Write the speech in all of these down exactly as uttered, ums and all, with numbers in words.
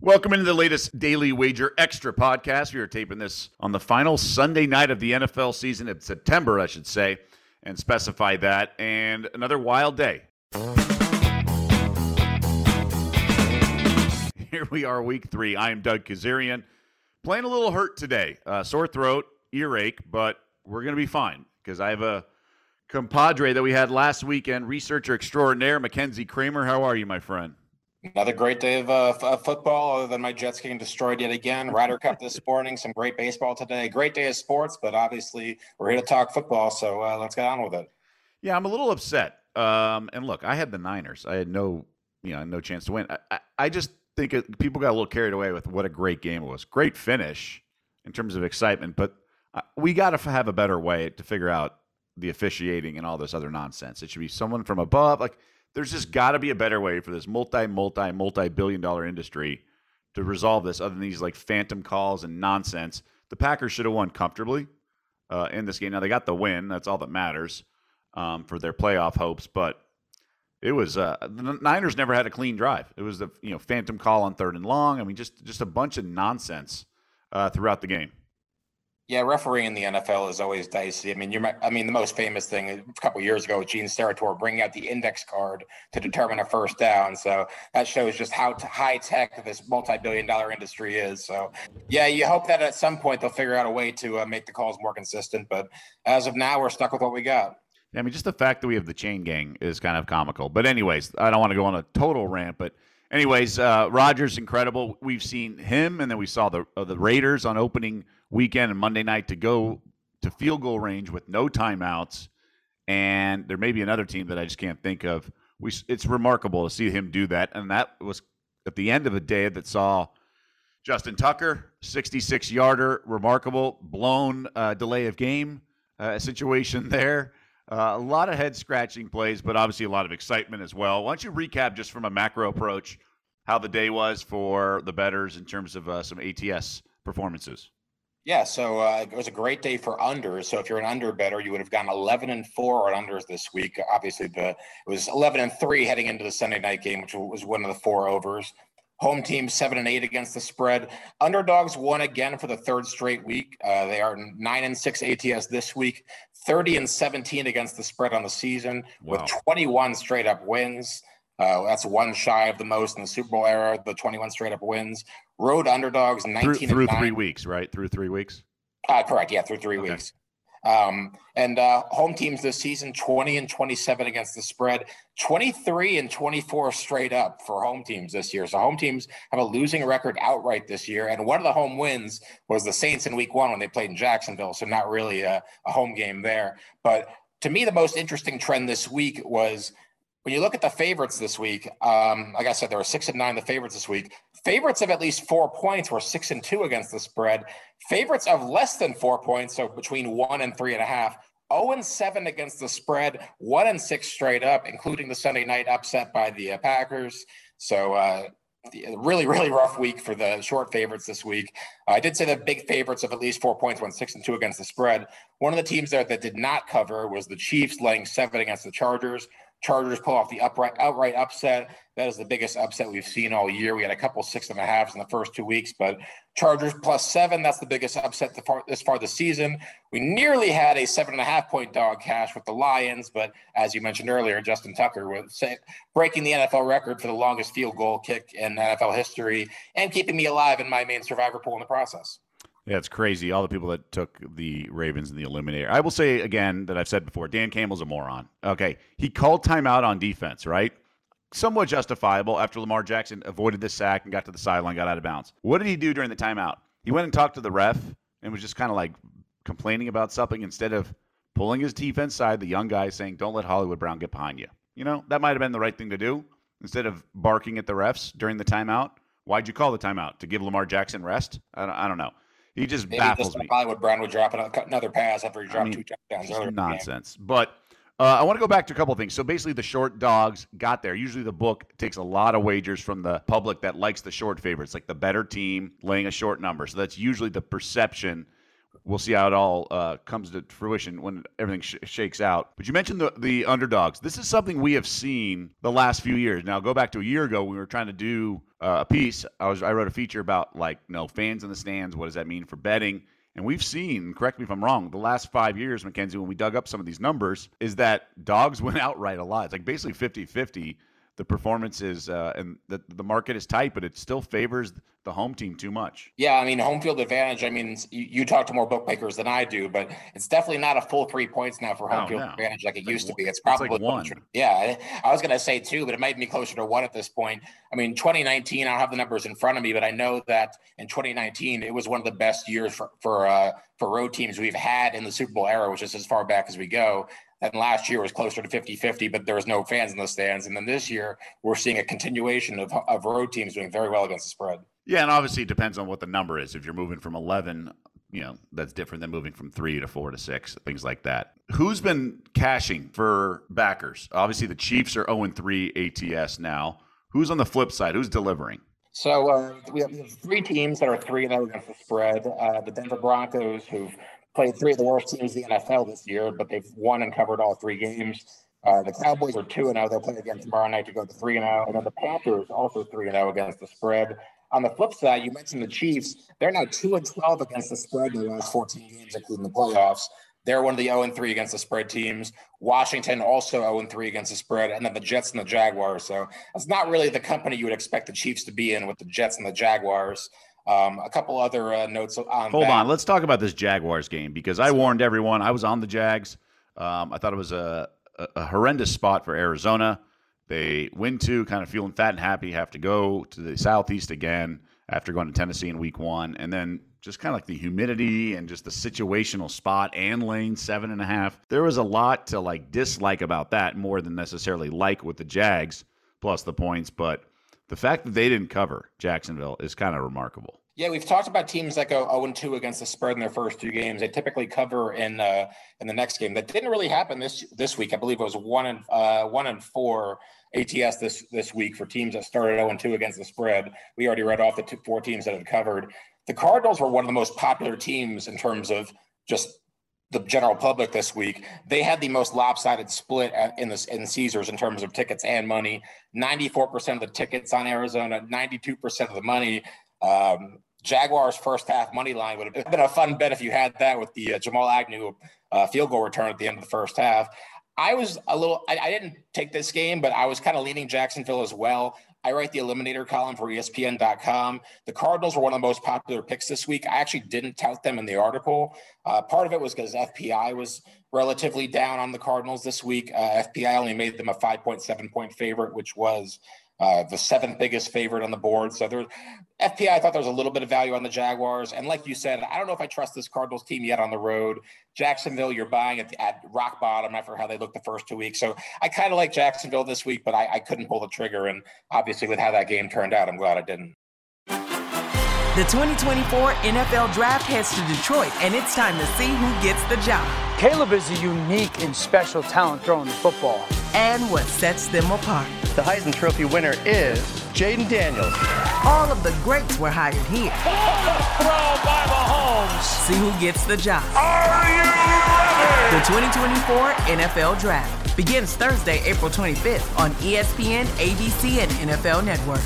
Welcome into the latest Daily Wager Extra podcast. We are taping this on the final Sunday night of the N F L season in September, I should say, and specify that. And another wild day. Here we are, week three. I am Doug Kazarian, playing a little hurt today. Uh, sore throat, earache, but we're going to be fine because I have a compadre that we had last weekend, researcher extraordinaire, Mackenzie Kramer. How are you, my friend? Another great day of, uh, of football, other than my Jets getting destroyed yet again. Ryder Cup this morning, some great baseball today. Great day of sports, but obviously we're here to talk football, so uh, let's get on with it. Yeah, I'm a little upset. Um, and look, I had the Niners. I had no, you know, no chance to win. I, I, I just think it, people got a little carried away with what a great game it was. Great finish in terms of excitement, but we got to have a better way to figure out the officiating and all this other nonsense. It should be someone from above, like. There's just got to be a better way for this multi, multi, multi-billion dollar industry to resolve this other than these like phantom calls and nonsense. The Packers should have won comfortably uh, in this game. Now, they got the win. That's all that matters um, for their playoff hopes. But it was uh, – the Niners never had a clean drive. It was the you know phantom call on third and long. I mean, just, just a bunch of nonsense uh, throughout the game. Yeah, refereeing in the N F L is always dicey. I mean, you're. I mean, the most famous thing a couple of years ago with Gene Steratore bringing out the index card to determine a first down. So that shows just how high tech this multi-billion dollar industry is. So, yeah, you hope that at some point they'll figure out a way to uh, make the calls more consistent. But as of now, we're stuck with what we got. Yeah, I mean, just the fact that we have the chain gang is kind of comical. But anyways, I don't want to go on a total rant, but. Anyways, uh, Rodgers incredible. We've seen him, and then we saw the uh, the Raiders on opening weekend and Monday night to go to field goal range with no timeouts. And there may be another team that I just can't think of. We it's remarkable to see him do that, and that was at the end of a day that saw Justin Tucker, sixty-six yarder, remarkable, blown uh, delay of game uh, situation there. Uh, a lot of head-scratching plays, but obviously a lot of excitement as well. Why don't you recap just from a macro approach how the day was for the bettors in terms of uh, some A T S performances? Yeah, so uh, it was a great day for unders. So if you're an under bettor, you would have gone eleven and four on unders this week. Obviously, the it was eleven and three heading into the Sunday night game, which was one of the four overs. Home team seven and eight against the spread. Underdogs won again for the third straight week. Uh, they are nine and six A T S this week, thirty and seventeen against the spread on the season, wow. With twenty-one straight up wins. Uh, that's one shy of the most in the Super Bowl era. The twenty-one straight up wins. Road underdogs nineteen through, through and nine. three weeks, right? Through three weeks. Uh, correct. Yeah, through three okay. weeks. Um, and uh, home teams this season, twenty and twenty-seven against the spread, twenty-three and twenty-four straight up for home teams this year. So home teams have a losing record outright this year. And one of the home wins was the Saints in week one when they played in Jacksonville. So not really a, a home game there. But to me, the most interesting trend this week was when you look at the favorites this week, um, like I said, there were six and nine, the favorites this week. Favorites of at least four points were six and two against the spread. Favorites of less than four points, so between one and three and a half, oh and seven against the spread, one and six straight up, including the Sunday night upset by the uh, Packers. So uh, really, really rough week for the short favorites this week. Uh, I did say the big favorites of at least four points went six and two against the spread. One of the teams there that did not cover was the Chiefs, laying seven against the Chargers. Chargers pull off the upright, outright upset. That is the biggest upset we've seen all year. We had a couple six and a halves in the first two weeks, but Chargers plus seven, that's the biggest upset this far this season. We nearly had a seven and a half point dog cash with the Lions, but as you mentioned earlier, Justin Tucker was breaking the N F L record for the longest field goal kick in N F L history and keeping me alive in my main survivor pool in the process. Yeah, it's crazy. All the people that took the Ravens in the Eliminator. I will say again that I've said before, Dan Campbell's a moron. Okay, he called timeout on defense, right? Somewhat justifiable after Lamar Jackson avoided the sack and got to the sideline, got out of bounds. What did he do during the timeout? He went and talked to the ref and was just kind of like complaining about something instead of pulling his defense side, the young guy saying, don't let Hollywood Brown get behind you. You know, that might have been the right thing to do instead of barking at the refs during the timeout. Why'd you call the timeout? To give Lamar Jackson rest? I don't, I don't know. He just Maybe baffles me. Hollywood Brown would drop another pass after he dropped I mean, two touchdowns earlier. Nonsense. But uh, I want to go back to a couple of things. So basically the short dogs got there. Usually the book takes a lot of wagers from the public that likes the short favorites, like the better team laying a short number. So that's usually the perception. We'll see how it all uh, comes to fruition when everything sh- shakes out. But you mentioned the, the underdogs. This is something we have seen the last few years. Now, go back to a year ago when we were trying to do uh, a piece. I was I wrote a feature about like you know fans in the stands. What does that mean for betting? And we've seen, correct me if I'm wrong, the last five years, Mackenzie, when we dug up some of these numbers, is that dogs went outright a lot. It's like basically fifty-fifty. The performance is, uh, and the, the market is tight, but it still favors the home team too much. Yeah, I mean, home field advantage. I mean, you, you talk to more bookmakers than I do, but it's definitely not a full three points now for home Oh, field no. advantage like it It's used like to be. It's one- it's probably like one. Yeah, I was going to say two, but it might be closer to one at this point. I mean, twenty nineteen, I don't have the numbers in front of me, but I know that in twenty nineteen, it was one of the best years for for uh, for road teams we've had in the Super Bowl era, which is as far back as we go. And last year was closer to fifty-fifty, but there was no fans in the stands. And then this year, we're seeing a continuation of, of road teams doing very well against the spread. Yeah, and obviously it depends on what the number is. If you're moving from eleven, you know, that's different than moving from three to four to six, things like that. Who's been cashing for backers? Obviously the Chiefs are oh and three A T S now. Who's on the flip side? Who's delivering? So uh, we, have, we have three teams that are three and oh against the spread. Uh, the Denver Broncos, who've played three of the worst teams in the N F L this year, but they've won and covered all three games. Uh, the Cowboys are two and oh. They'll play again tomorrow night to go to three and oh. And then the Panthers also three and oh against the spread. On the flip side, you mentioned the Chiefs. They're now two and twelve against the spread in the last fourteen games, including the playoffs. They're one of the oh and three against the spread teams. Washington also oh and three against the spread, and then the Jets and the Jaguars. So that's not really the company you would expect the Chiefs to be in with the Jets and the Jaguars. Um, a couple other uh, notes on Hold that. on. Let's talk about this Jaguars game because I warned everyone. I was on the Jags. Um, I thought it was a, a, a horrendous spot for Arizona. They win two, kind of feeling fat and happy, have to go to the Southeast again after going to Tennessee in week one. And then just kind of like the humidity and just the situational spot and lane seven and a half. There was a lot to like dislike about that more than necessarily like with the Jags plus the points. But the fact that they didn't cover Jacksonville is kind of remarkable. Yeah, we've talked about teams that go oh and two against the spread in their first two games. They typically cover in uh, in the next game. That didn't really happen this this week. I believe it was one and uh, one and four A T S this this week for teams that started oh and two against the spread. We already read off the two, four teams that had covered. The Cardinals were one of the most popular teams in terms of just the general public this week. They had the most lopsided split in the in Caesars in terms of tickets and money. ninety-four percent of the tickets on Arizona, ninety-two percent of the money. Um, Jaguars first half money line would have been a fun bet if you had that with the uh, Jamal Agnew uh, field goal return at the end of the first half. I was a little, I, I didn't take this game, but I was kind of leaning Jacksonville as well. I write the Eliminator column for E S P N dot com. The Cardinals were one of the most popular picks this week. I actually didn't tout them in the article. Uh, part of it was because F P I was relatively down on the Cardinals this week. Uh, F P I only made them a five point seven point favorite, which was uh, the seventh biggest favorite on the board. So there, F P I, I thought there was a little bit of value on the Jaguars. And like you said, I don't know if I trust this Cardinals team yet on the road. Jacksonville, you're buying at, at rock bottom after how they looked the first two weeks. So I kind of like Jacksonville this week, but I, I couldn't pull the trigger. And obviously with how that game turned out, I'm glad I didn't. The twenty twenty-four N F L Draft heads to Detroit, and it's time to see who gets the job. Caleb is a unique and special talent throwing the football. And what sets them apart. The Heisman Trophy winner is Jaden Daniels. All of the greats were hired here. Throw by Mahomes. See who gets the job. Are you ready? The twenty twenty-four N F L Draft begins Thursday, April twenty-fifth on E S P N, A B C, and N F L Network.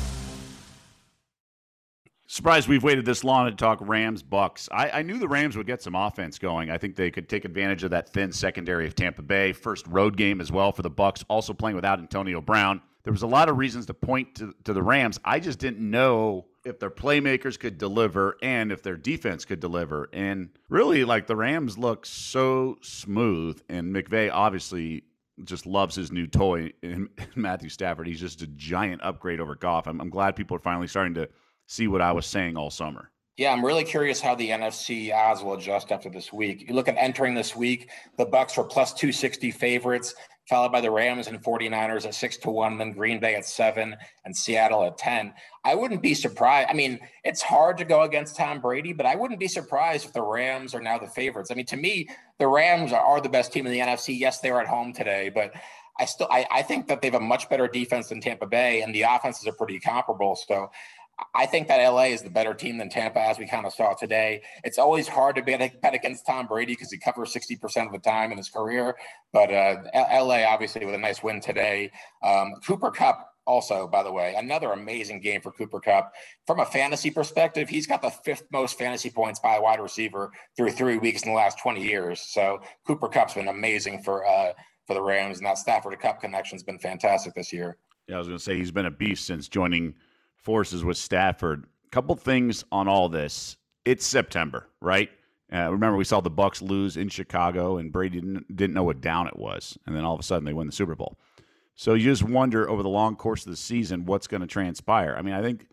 Surprised we've waited this long to talk Rams Bucks. I, I knew the Rams would get some offense going. I think they could take advantage of that thin secondary of Tampa Bay. First road game as well for the Bucks, also playing without Antonio Brown. There was a lot of reasons to point to, to the Rams. I just didn't know if their playmakers could deliver and if their defense could deliver. And really, like, the Rams look so smooth, and McVay obviously just loves his new toy in Matthew Stafford. He's just a giant upgrade over Goff. I'm, I'm glad people are finally starting to see what I was saying all summer. Yeah, I'm really curious how the N F C odds will adjust after this week. You look at entering this week, the Bucks were plus two sixty favorites, followed by the Rams and 49ers at six to one, then Green Bay at seven and Seattle at ten. I wouldn't be surprised. I mean, it's hard to go against Tom Brady, but I wouldn't be surprised if the Rams are now the favorites. I mean, to me, the Rams are the best team in the N F C. Yes, they are at home today, but I still I, I think that they have a much better defense than Tampa Bay, and the offenses are pretty comparable. So I think that L A is the better team than Tampa, as we kind of saw today. It's always hard to bet, bet against Tom Brady because he covers sixty percent of the time in his career. But uh, L A, obviously, with a nice win today. Um, Cooper Kupp also, by the way, another amazing game for Cooper Kupp. From a fantasy perspective, he's got the fifth most fantasy points by a wide receiver through three weeks in the last twenty years. So Cooper Kupp's been amazing for uh, for the Rams, and that Stafford to Kupp connection's been fantastic this year. Yeah, I was going to say he's been a beast since joining forces with Stafford. Couple things on all this. It's September, right? Uh, remember, we saw the Bucs lose in Chicago, and Brady didn't, didn't know what down it was, and then all of a sudden they win the Super Bowl. So you just wonder over the long course of the season what's going to transpire. I mean, I think,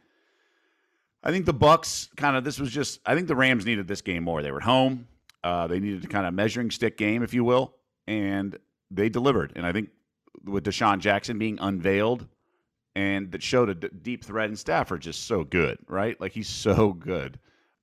I think the Bucs kind of this was just. I think the Rams needed this game more. They were at home. Uh, they needed a kind of measuring stick game, if you will, and they delivered. And I think with Deshaun Jackson being unveiled, and that showed a d- deep threat in Stafford, just so good, right? Like he's so good.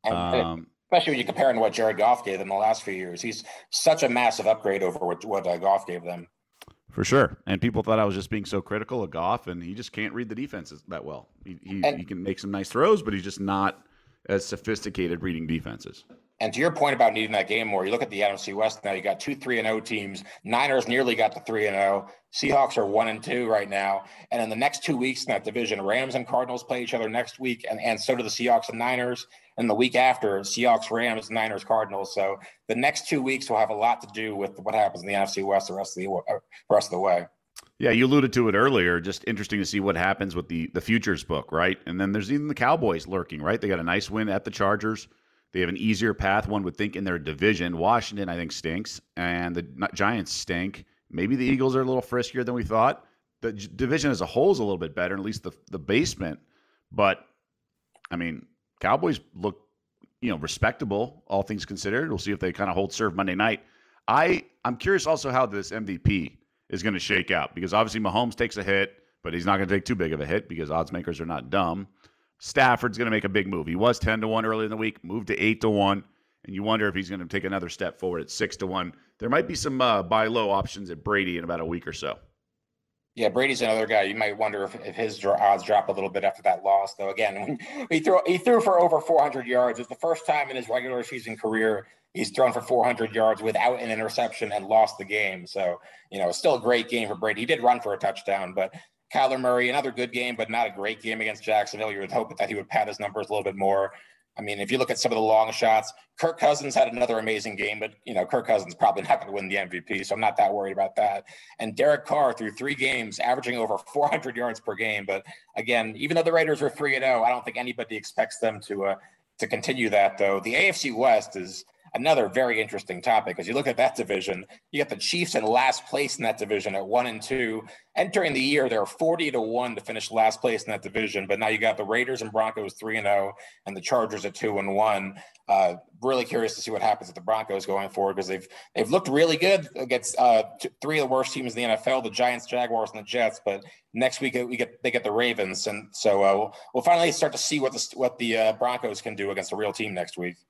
Um, Especially when you compare him to what Jared Goff gave them the last few years. He's such a massive upgrade over what, what uh, Goff gave them. For sure. And people thought I was just being so critical of Goff, and he just can't read the defenses that well. He he, and, he can make some nice throws, but he's just not as sophisticated reading defenses. And to your point about needing that game more, you look at the N F C West now, you got two three and oh teams. Niners nearly got to three and oh. Seahawks are one and two right now. And in the next two weeks in that division, Rams and Cardinals play each other next week, and, and so do the Seahawks and Niners. And the week after, Seahawks, Rams, Niners, Cardinals. So the next two weeks will have a lot to do with what happens in the N F C West the rest of the uh, rest of the way. Yeah, you alluded to it earlier. Just interesting to see what happens with the the futures book, right? And then there's even the Cowboys lurking, right? They got a nice win at the Chargers. They have an easier path, one would think, in their division. Washington, I think, stinks, and the Giants stink. Maybe the Eagles are a little friskier than we thought. The division as a whole is a little bit better, at least the the basement. But, I mean, Cowboys look, you know, respectable, all things considered. We'll see if they kind of hold serve Monday night. I, I'm curious also how this M V P is going to shake out, because obviously Mahomes takes a hit, but he's not going to take too big of a hit because odds makers are not dumb. Stafford's going to make a big move. He was ten to one earlier in the week, moved to eight to one, and you wonder if he's going to take another step forward at six to one. There might be some uh, buy low options at Brady in about a week or so. Yeah, Brady's another guy. You might wonder if, if his odds drop a little bit after that loss, though. Again, he threw he threw for over four hundred yards. It's the first time in his regular season career he's thrown for four hundred yards without an interception and lost the game. So, you know, it's still a great game for Brady. He did run for a touchdown, but Kyler Murray, another good game, but not a great game against Jacksonville. You would hope that he would pad his numbers a little bit more. I mean, if you look at some of the long shots, Kirk Cousins had another amazing game, but, you know, Kirk Cousins probably not going to win the M V P, so I'm not that worried about that. And Derek Carr through three games, averaging over four hundred yards per game. But, again, even though the Raiders are three and oh, I don't think anybody expects them to uh, to continue that, though. The A F C West is another very interesting topic. As you look at that division, you got the Chiefs in last place in that division at one and two. Entering the year, they're forty to one to finish last place in that division. But now you got the Raiders and Broncos three and oh, and the Chargers at two and one. Uh, really curious to see what happens with the Broncos going forward, because they've they've looked really good against uh, two, three of the worst teams in the N F L: the Giants, Jaguars, and the Jets. But next week we get they get the Ravens, and so uh, we'll, we'll finally start to see what the what the uh, Broncos can do against a real team next week.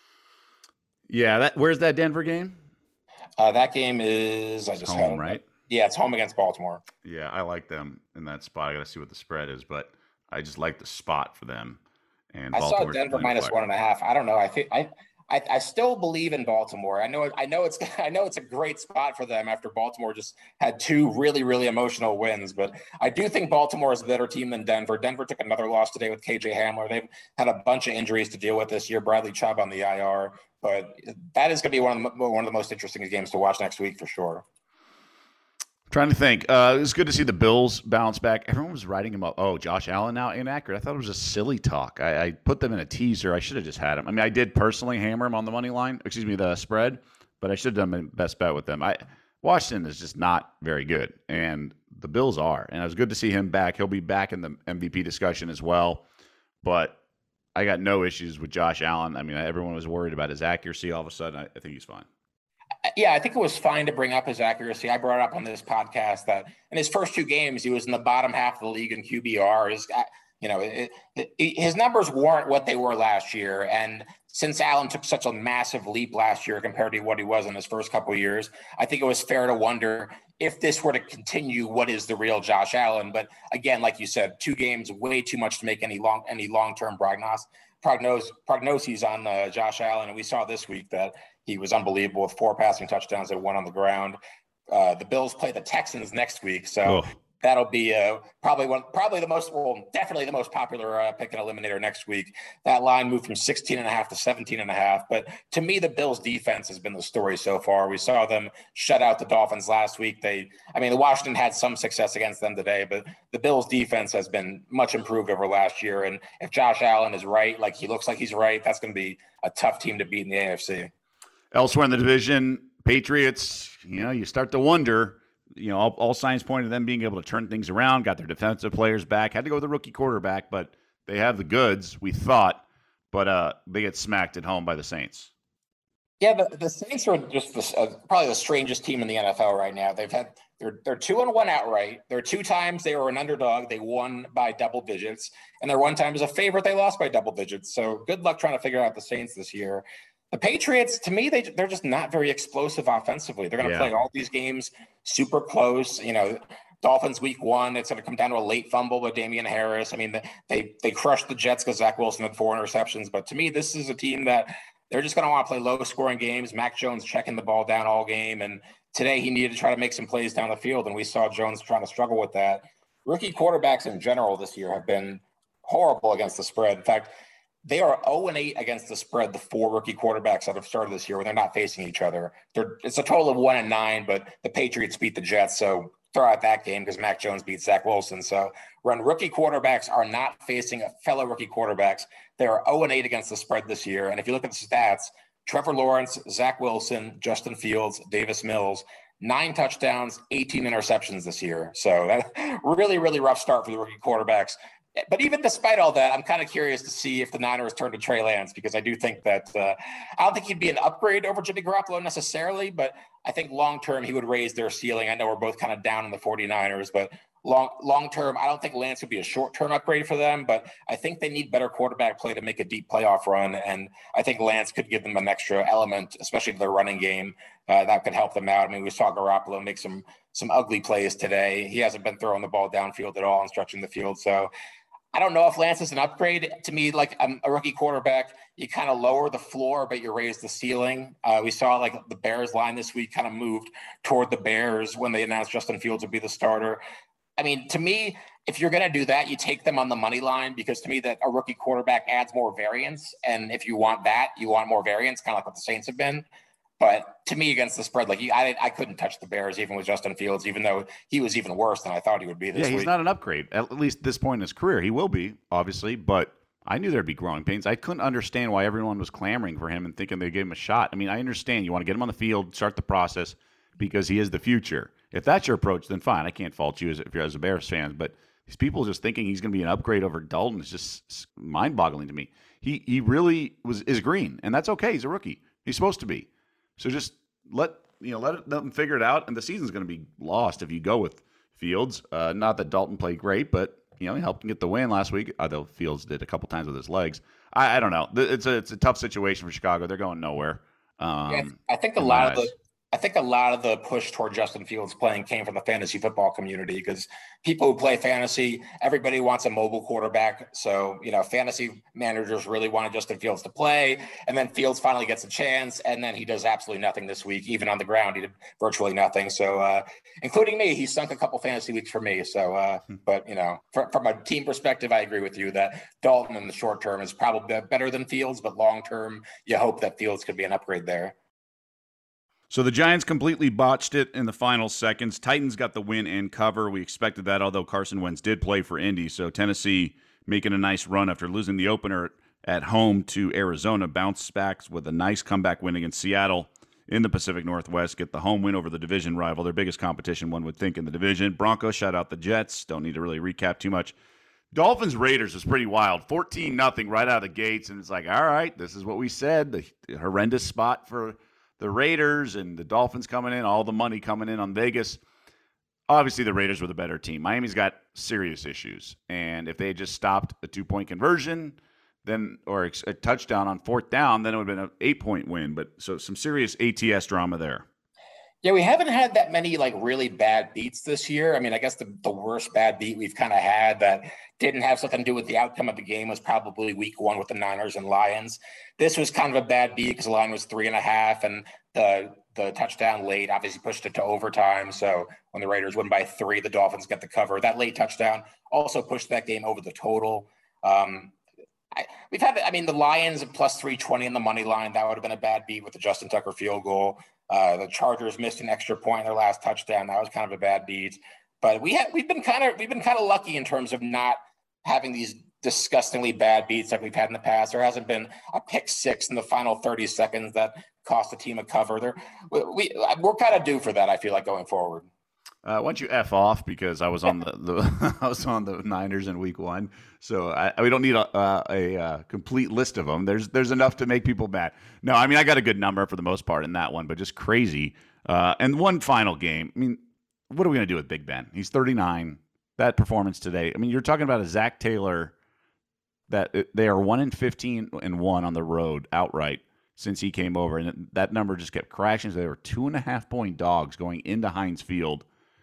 Yeah, that where's that Denver game? Uh, that game is I just home, had, right? Yeah, it's home against Baltimore. Yeah, I like them in that spot. I got to see what the spread is, but I just like the spot for them. And I saw Denver minus one and a half. I don't know. I think I, I I still believe in Baltimore. I know I know it's I know it's a great spot for them after Baltimore just had two really really emotional wins. But I do think Baltimore is a better team than Denver. Denver took another loss today with K J Hamler. They've had a bunch of injuries to deal with this year. Bradley Chubb on the I R. But that is going to be one of the one of the most interesting games to watch next week for sure. Trying to think. Uh, it was good to see the Bills bounce back. Everyone was writing him up. Oh, Josh Allen now inaccurate. I thought it was just silly talk. I, I put them in a teaser. I should have just had him. I mean, I did personally hammer him on the money line. Excuse me, the spread. But I should have done my best bet with them. I Washington is just not very good, and the Bills are. And it was good to see him back. He'll be back in the M V P discussion as well. But I got no issues with Josh Allen. I mean, everyone was worried about his accuracy. All of a sudden, I, I think he's fine. Yeah, I think it was fine to bring up his accuracy. I brought up on this podcast that in his first two games, he was in the bottom half of the league in Q B R. His, you know, it, it, his numbers weren't what they were last year. And since Allen took such a massive leap last year compared to what he was in his first couple of years, I think it was fair to wonder if this were to continue, what is the real Josh Allen? But again, like you said, two games, way too much to make any long any long-term prognos, prognos, prognoses on uh, Josh Allen. And we saw this week that he was unbelievable with four passing touchdowns and one on the ground. Uh, the Bills play the Texans next week. So, oh. that'll be uh, probably one, probably the most, well, definitely the most popular uh, pick and eliminator next week. That line moved from sixteen and a half to seventeen and a half. But to me, the Bills defense has been the story so far. We saw them shut out the Dolphins last week. They, I mean, the Washington had some success against them today, but the Bills defense has been much improved over last year. And if Josh Allen is right, like he looks like he's right, that's going to be a tough team to beat in the A F C. Elsewhere in the division, Patriots, you know, you start to wonder. You know, all, all signs point to them being able to turn things around, got their defensive players back, had to go with the rookie quarterback, but they have the goods, we thought, but uh, they get smacked at home by the Saints. Yeah, the, the Saints are just the, uh, probably the strangest team in the N F L right now. They've had they're they're two and one outright. There are two times they were an underdog, they won by double digits, and there one time as a favorite they lost by double digits. So good luck trying to figure out the Saints this year. The Patriots, to me, they, they're just not very explosive offensively. They're going to yeah. play all these games super close. You know, Dolphins week one, it's going to come down to a late fumble with Damian Harris. I mean, they they crushed the Jets because Zach Wilson had four interceptions. But to me, this is a team that they're just going to want to play low-scoring games. Mac Jones checking the ball down all game. And today he needed to try to make some plays down the field, and we saw Jones trying to struggle with that. Rookie quarterbacks in general this year have been horrible against the spread. In fact, they are oh and eight against the spread, the four rookie quarterbacks that have started this year when they're not facing each other. They're, it's a total of one and nine, but the Patriots beat the Jets, so throw out that game because Mac Jones beat Zach Wilson. So when rookie quarterbacks are not facing fellow rookie quarterbacks, they are oh and eight against the spread this year. And if you look at the stats, Trevor Lawrence, Zach Wilson, Justin Fields, Davis Mills, nine touchdowns, eighteen interceptions this year. So that really, really rough start for the rookie quarterbacks. But even despite all that, I'm kind of curious to see if the Niners turn to Trey Lance, because I do think that uh, I don't think he'd be an upgrade over Jimmy Garoppolo necessarily, but I think long-term he would raise their ceiling. I know we're both kind of down on the 49ers, but long, long-term, I don't think Lance would be a short-term upgrade for them, but I think they need better quarterback play to make a deep playoff run. And I think Lance could give them an extra element, especially to their running game, uh, that could help them out. I mean, we saw Garoppolo make some, some ugly plays today. He hasn't been throwing the ball downfield at all and stretching the field. So I don't know if Lance is an upgrade. To me, like um, a rookie quarterback, you kind of lower the floor, but you raise the ceiling. Uh, we saw like the Bears line this week kind of moved toward the Bears when they announced Justin Fields would be the starter. I mean, to me, if you're going to do that, you take them on the money line, because to me that a rookie quarterback adds more variance. And if you want that, you want more variance, kind of like what the Saints have been. But to me, against the spread, like I, I couldn't touch the Bears even with Justin Fields, even though he was even worse than I thought he would be this week. Yeah, he's week. not an upgrade, at least this point in his career. He will be, obviously, but I knew there'd be growing pains. I couldn't understand why everyone was clamoring for him and thinking they gave him a shot. I mean, I understand you want to get him on the field, start the process, because he is the future. If that's your approach, then fine. I can't fault you as, if you're as a Bears fan, but these people just thinking he's going to be an upgrade over Dalton is just mind-boggling to me. He he really was is green, and that's okay. He's a rookie. He's supposed to be. So just let you know let, it, let them figure it out, and the season's going to be lost if you go with Fields. Uh, not that Dalton played great, but you know he helped him get the win last week. Although Fields did a couple times with his legs. I, I don't know. It's a it's a tough situation for Chicago. They're going nowhere. Um, yeah, I think a lot of the. I think a lot of the push toward Justin Fields playing came from the fantasy football community, because people who play fantasy, everybody wants a mobile quarterback. So, you know, fantasy managers really wanted Justin Fields to play. And then Fields finally gets a chance. And then he does absolutely nothing this week. Even on the ground, he did virtually nothing. So, uh, including me, he sunk a couple fantasy weeks for me. So, uh, but, you know, for, from a team perspective, I agree with you that Dalton in the short term is probably better than Fields. But long term, you hope that Fields could be an upgrade there. So the Giants completely botched it in the final seconds. Titans got the win and cover. We expected that, although Carson Wentz did play for Indy. So Tennessee making a nice run after losing the opener at home to Arizona. Bounce back with a nice comeback win against Seattle in the Pacific Northwest. Get the home win over the division rival, their biggest competition, one would think, in the division. Broncos shut out the Jets. Don't need to really recap too much. Dolphins Raiders was pretty wild. fourteen nothing right out of the gates. And it's like, all right, this is what we said. The horrendous spot for the Raiders, and the Dolphins coming in, all the money coming in on Vegas. Obviously, the Raiders were the better team. Miami's got serious issues. And if they had just stopped a two-point conversion, then or a touchdown on fourth down, then it would have been an eight-point win. But so some serious A T S drama there. Yeah, we haven't had that many like really bad beats this year. I mean, I guess the, the worst bad beat we've kind of had that didn't have something to do with the outcome of the game was probably week one with the Niners and Lions. This was kind of a bad beat because the line was three and a half and the the touchdown late obviously pushed it to overtime. So when the Raiders win by three, the Dolphins get the cover. That late touchdown also pushed that game over the total. Um, I, we've had, I mean, the Lions at plus three twenty in the money line. That would have been a bad beat with the Justin Tucker field goal. Uh, the Chargers missed an extra point in their last touchdown. That was kind of a bad beat. But we have we've been kind of we've been kind of lucky in terms of not having these disgustingly bad beats like we've had in the past. There hasn't been a pick six in the final thirty seconds that cost a team a cover. There, we, we we're kind of due for that. I feel like going forward. Uh, why don't you F off because I was on the, the I was on the Niners in week one, so I, we don't need a, uh, a, a complete list of them. There's there's enough to make people mad. No, I mean I got a good number for the most part in that one, but just crazy. Uh, and one final game. I mean, what are we gonna do with Big Ben? He's thirty-nine. That performance today. I mean, you're talking about a Zach Taylor that they are one in fifteen and one on the road outright since he came over, and that number just kept crashing. So they were two and a half point dogs going into Heinz Field.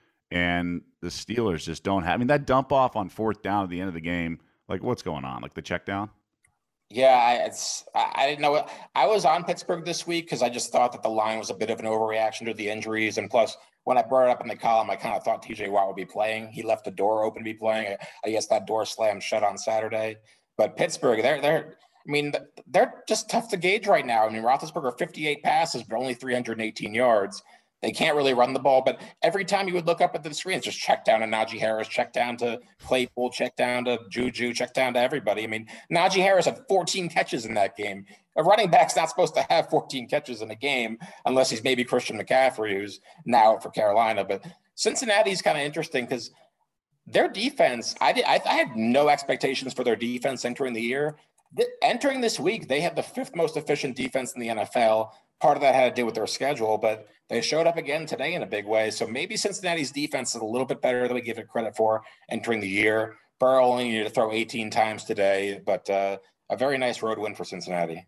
And the Steelers just don't have – I mean, that dump off on fourth down at the end of the game, like what's going on? Like the check down? Yeah, I, it's I, I didn't know what – I was on Pittsburgh this week because I just thought that the line was a bit of an overreaction to the injuries. And plus, when I brought it up in the column, I kind of thought T J Watt would be playing. He left the door open to be playing. I, I guess that door slammed shut on Saturday. But Pittsburgh, they're – they're I mean, they're just tough to gauge right now. I mean, Roethlisberger, fifty-eight passes, but only three hundred eighteen yards. They can't really run the ball, but every time you would look up at the screens, just check down to Najee Harris, check down to Claypool, check down to Juju, check down to everybody. I mean, Najee Harris had fourteen catches in that game. A running back's not supposed to have fourteen catches in a game unless he's maybe Christian McCaffrey, who's now out for Carolina. But Cincinnati's kind of interesting because their defense, I, did, I, I had no expectations for their defense entering the year. The, entering this week, they had the fifth most efficient defense in the N F L. Part of that had to do with their schedule, but they showed up again today in a big way. So maybe Cincinnati's defense is a little bit better than we give it credit for entering the year. Burrow only needed to throw eighteen times today, but uh, a very nice road win for Cincinnati.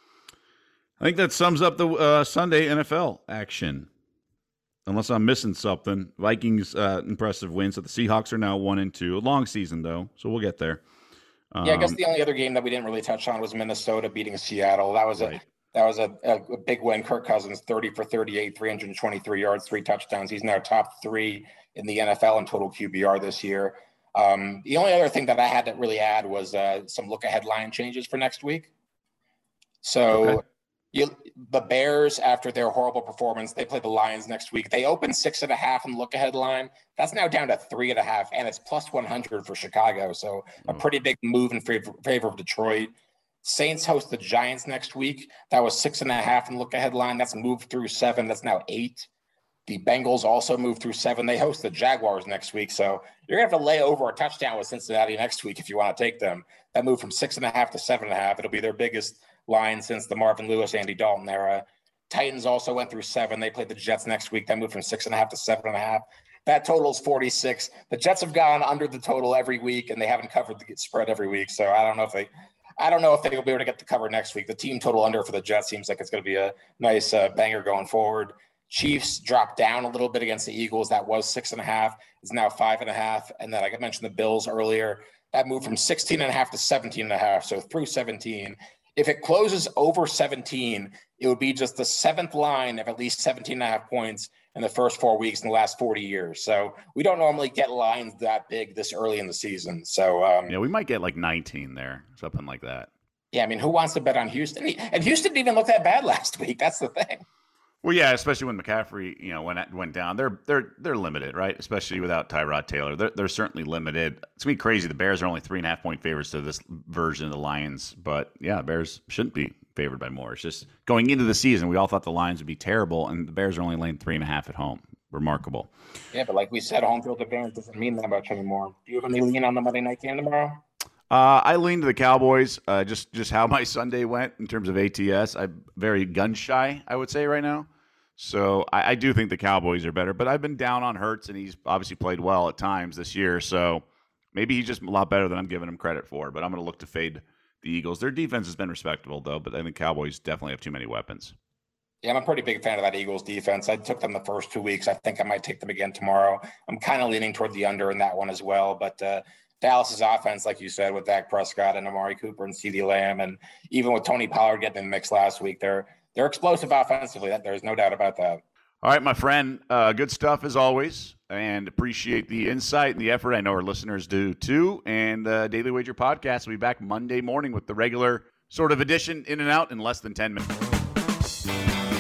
I think that sums up the uh, Sunday N F L action. Unless I'm missing something. Vikings uh, impressive win. So the Seahawks are now one and two. A long season though, so we'll get there. Um, yeah, I guess the only other game that we didn't really touch on was Minnesota beating Seattle. That was a right. That was a, a big win. Kirk Cousins, thirty for thirty-eight, three hundred twenty-three yards, three touchdowns. He's now top three in the N F L in total Q B R this year. Um, the only other thing that I had to really add was uh, some look-ahead line changes for next week. So okay. you, the Bears, after their horrible performance, they play the Lions next week. They opened six and a half in the look-ahead line. That's now down to three and a half, and it's plus one hundred for Chicago. So a pretty big move in favor, favor of Detroit. Saints host the Giants next week. That was six and a half in the look-ahead line. That's moved through seven. That's now eight. The Bengals also moved through seven. They host the Jaguars next week. So you're going to have to lay over a touchdown with Cincinnati next week if you want to take them. That moved from six and a half to seven and a half. It'll be their biggest line since the Marvin Lewis, Andy Dalton era. Titans also went through seven. They played the Jets next week. That moved from six and a half to seven and a half. That total is forty-six. The Jets have gone under the total every week, and they haven't covered the spread every week. So I don't know if they – I don't know if they'll be able to get the cover next week. The team total under for the Jets seems like it's going to be a nice uh, banger going forward. Chiefs dropped down a little bit against the Eagles. That was six and a half. It's now five and a half. And then like I mentioned the Bills earlier. That moved from sixteen and a half to seventeen and a half. So through seventeen. If it closes over seventeen, it would be just the seventh line of at least seventeen and a half points in the first four weeks in the last forty years. So we don't normally get lines that big this early in the season. So um, yeah, we might get like nineteen there, something like that. Yeah, I mean, who wants to bet on Houston? And Houston didn't even look that bad last week. That's the thing. Well, yeah, especially when McCaffrey, you know, went went down. They're they're they're limited, right? Especially without Tyrod Taylor, they're they're certainly limited. It's gonna be crazy. The Bears are only three and a half point favorites to this version of the Lions, but yeah, the Bears shouldn't be favored by more. It's just going into the season, we all thought the Lions would be terrible, and the Bears are only laying three and a half at home. Remarkable. Yeah, but like we said, home field advantage doesn't mean that much anymore. Do you have any lean on the Monday night game tomorrow? Uh, I lean to the Cowboys. Uh, just just how my Sunday went in terms of A T S. I'm very gun shy, I would say right now. So I, I do think the Cowboys are better, but I've been down on Hurts, and he's obviously played well at times this year. So maybe he's just a lot better than I'm giving him credit for. But I'm going to look to fade the Eagles. Their defense has been respectable, though, but I think Cowboys definitely have too many weapons. Yeah, I'm a pretty big fan of that Eagles defense. I took them the first two weeks. I think I might take them again tomorrow. I'm kind of leaning toward the under in that one as well. But uh, Dallas's offense, like you said, with Dak Prescott and Amari Cooper and CeeDee Lamb, and even with Tony Pollard getting in the mix last week, they're they're explosive offensively. There's no doubt about that. All right, my friend. Uh, good stuff as always, and appreciate the insight and the effort. I know our listeners do too. And uh, Daily Wager Podcast will be back Monday morning with the regular sort of edition in and out in less than ten minutes.